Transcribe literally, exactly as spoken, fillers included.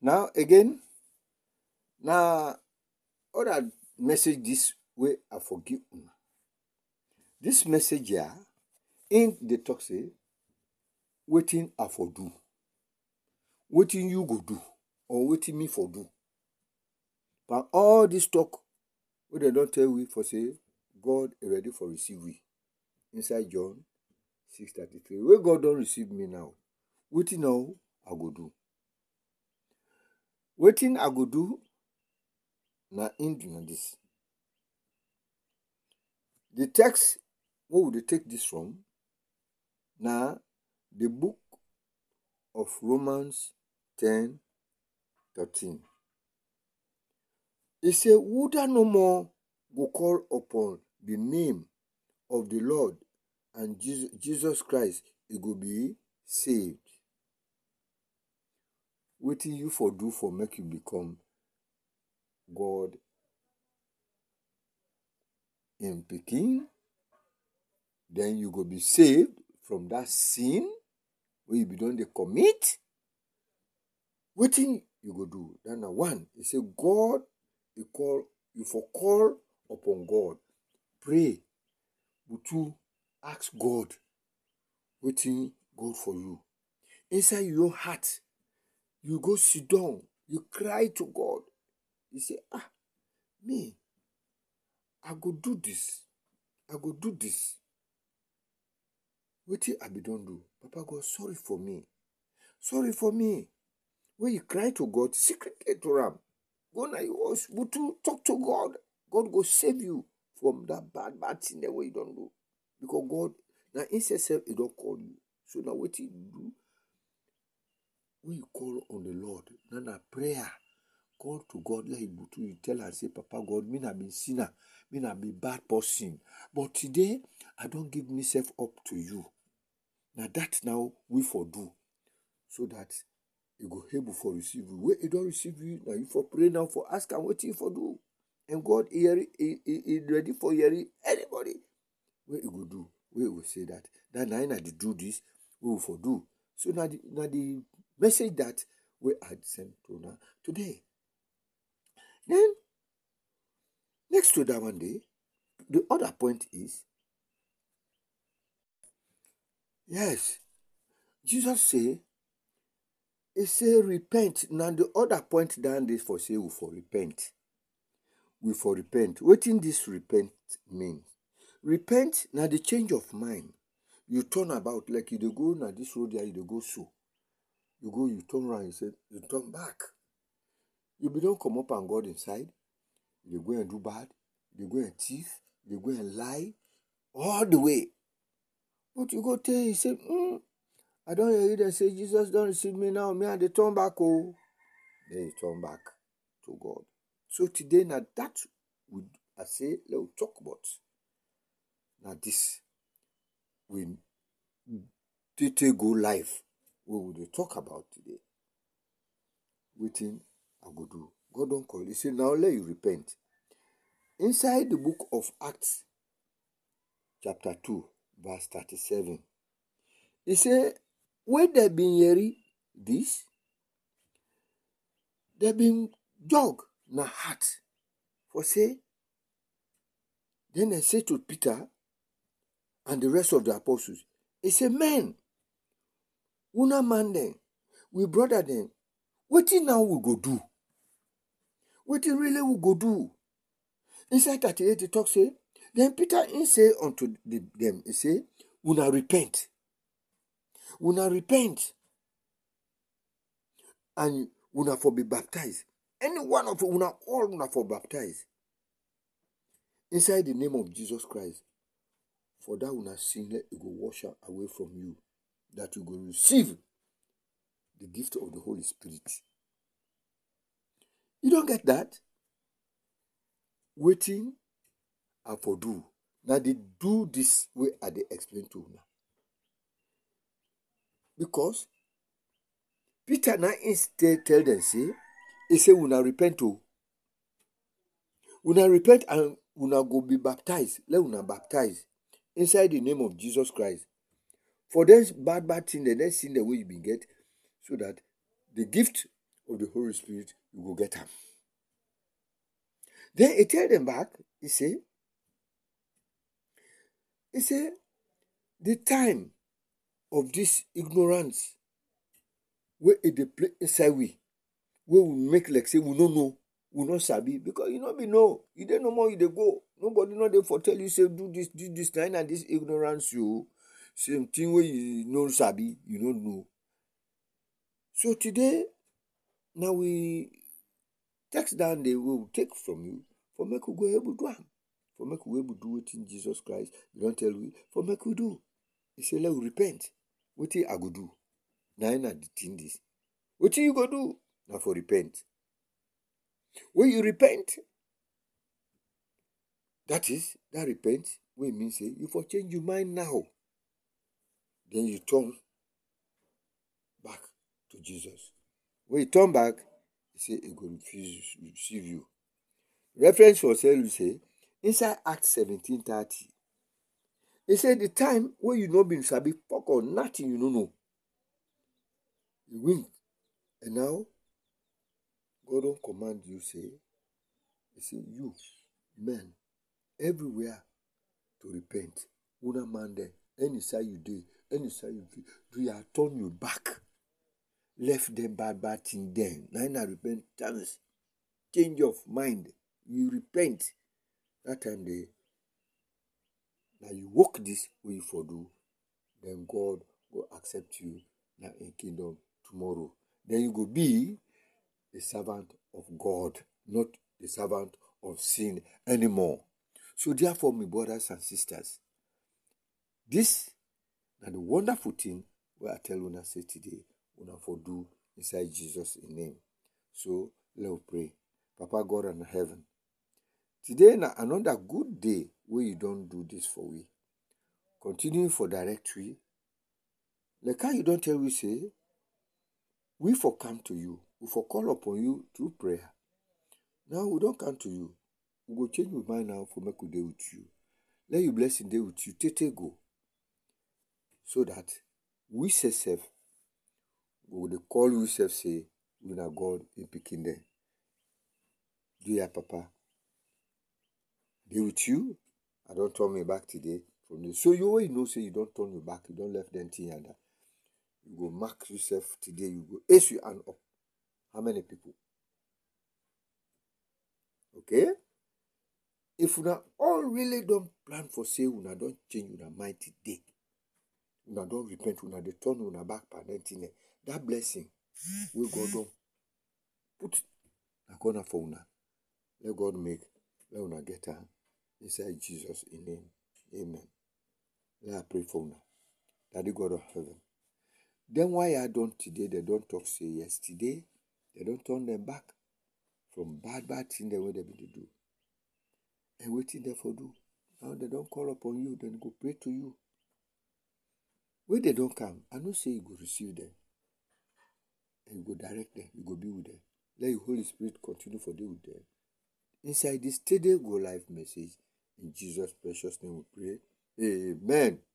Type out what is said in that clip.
Now again, now other message this way I forgive una. This message here in the talk say wetin I for do, wetin you go do, or wetin me for do. But all this talk wey dem don tell we for say God is ready for receive we inside John six thirty-three. Wey God don receive me now, wetin now I go do? Wetin I go do na in na this. The text wey we dey take this from na the book of Romans ten thirteen. E say, who that no more go call upon the name of the Lord and Jesus, Jesus Christ, he go be saved. Wetin you for do for make you become God in pikin, then you go be saved from that sin wey you be don dey commit. Wetin you go do? That na one. He say God, he call you for call upon God. Pray. Butu, ask God wetin God for you. Inside your heart, you go sit down, you cry to God. You say, ah, me, I go do this. I go do this. Wetin I be don do? Papa God, sorry for me. Sorry for me. When you cry to God, secretly to am. Go na your house, Butu, talk to God. God go save you from that bad, bad thing that way you don't do. Because God, now inside self, he don't call you. So now what you do? When you call on the Lord, now na prayer. Call to God, like Butu, you tell and say, Papa God, me na be sinner, me na be bad person. But today, I don't give myself up to you. Now that now we for do. So that you go able for receive you. Where you don't receive you, now you for pray now for ask and what you for do. And God is he, he, he ready for hearing anybody. Where you go do? Where you will say that. That now I do this, we will for do. So now the, now the message that we had sent to now today. Then next to that one day, the other point is, yes, Jesus say, he say repent. Now the other point down this for say we for repent. We for repent. What in this repent mean? Repent now the change of mind. You turn about like you dey go now this road here, you dey go so. You go, you turn around, you say, you turn back. You be don't come up and God inside. You go and do bad. You go and thief. You go and lie. All the way. But you go tell you say, mm, I don't hear you then say Jesus don't receive me now. Me and they turn back. Oh. Then you turn back to God. So today now that would I say let us talk about. Now this we take go live. What would they talk about today? Waiting I go do. God don't call. He say now let you repent. Inside the book of Acts, chapter two, verse thirty-seven. He say, when they been hearing this, they been jog na heart. For say, then they say to Peter and the rest of the apostles, he say, men, una man them, we brother them, what now we go do? What really we go do? Inside thirty-eight, he talk say, then Peter in say unto the, them, he say, una repent. Una repent. And una for be baptized. Any one of una, all una for baptized. Inside the name of Jesus Christ. For that una sin, let it go wash away from you. That you go receive the gift of the Holy Spirit. You don't get that? Waiting and for do. Now they do this way I they explain to you. Because Peter now instead tell them say, he say una repent to. Una repent and una go be baptized. Let una baptize inside the name of Jesus Christ. For this bad bad thing, the next thing the way you be get, so that the gift of the Holy Spirit, you go get them. Then he tell them back, he say, he say, the time of this ignorance, where it dey play inside we, where we make like say we no know, we no sabi, because you no be know, you dey no more, you dey go. Nobody no dey for tell you say do this, do this, nine and this ignorance you. Same thing where you no sabi, you no know. So today, now we text down the way we take from you, for make we go able do am, for make we able do wetin Jesus Christ you don tell we, for make we do. He say let we repent. Wetin I go do? Na na the thing this. Wetin you go do? Na for repent. When you repent, that is, that repent, wey mean say you for change your mind now. Then you turn back to Jesus. When you turn back, he say he go refuse receive you. Reference for tell you say, inside Acts seventeen thirty, he say the time when you no been sabi fuck or nothing you no know. You win. And now, God don't command you, say, he say, you, men, everywhere to repent. Una man there, any side you do, any side you do, do you turn your back, left them bad, bad thing then. Now, now repentance, change of mind, you repent. That time they, now you walk this way for do, then God will accept you now in kingdom tomorrow. Then you go be the servant of God, not the servant of sin anymore. So therefore, my brothers and sisters, this is the wonderful thing where I tell una say today, una for do inside Jesus' name. So let us pray. Papa God in heaven, today na another good day where you don't do this for we. Continue for directory. Like how you don't tell we say, we for come to you, we for call upon you through prayer. Now we don't come to you. We go change my mind now for make we day with you. Let your blessing day with you. Tete go. So that we say self, we will call you self say, we na God in picking them. Dear Papa, day with you. I don't turn me back today from this. So you always know say you don't turn me back, you don't left them thing and that. You go mark yourself today, you go ace your hand up. How many people? Okay? If una all really don't plan for say una don't change una mind today, una don't repent, una dey turn una back parenting, that blessing we God don't put na corner for una. Let God make, let una get her inside Jesus in name. Amen. Let I pray for una. Daddy God of heaven. Then why I don't today, they don't talk say yesterday, they don't turn them back from bad, bad thing the way they be to do. And waiting there for do. Now they don't call upon you, then go pray to you. When they don't come, I don't say you go receive them. And you go direct them, you go be with them. Let your Holy Spirit continue for them with them. Inside this today go life message, in Jesus' precious name we pray. Amen.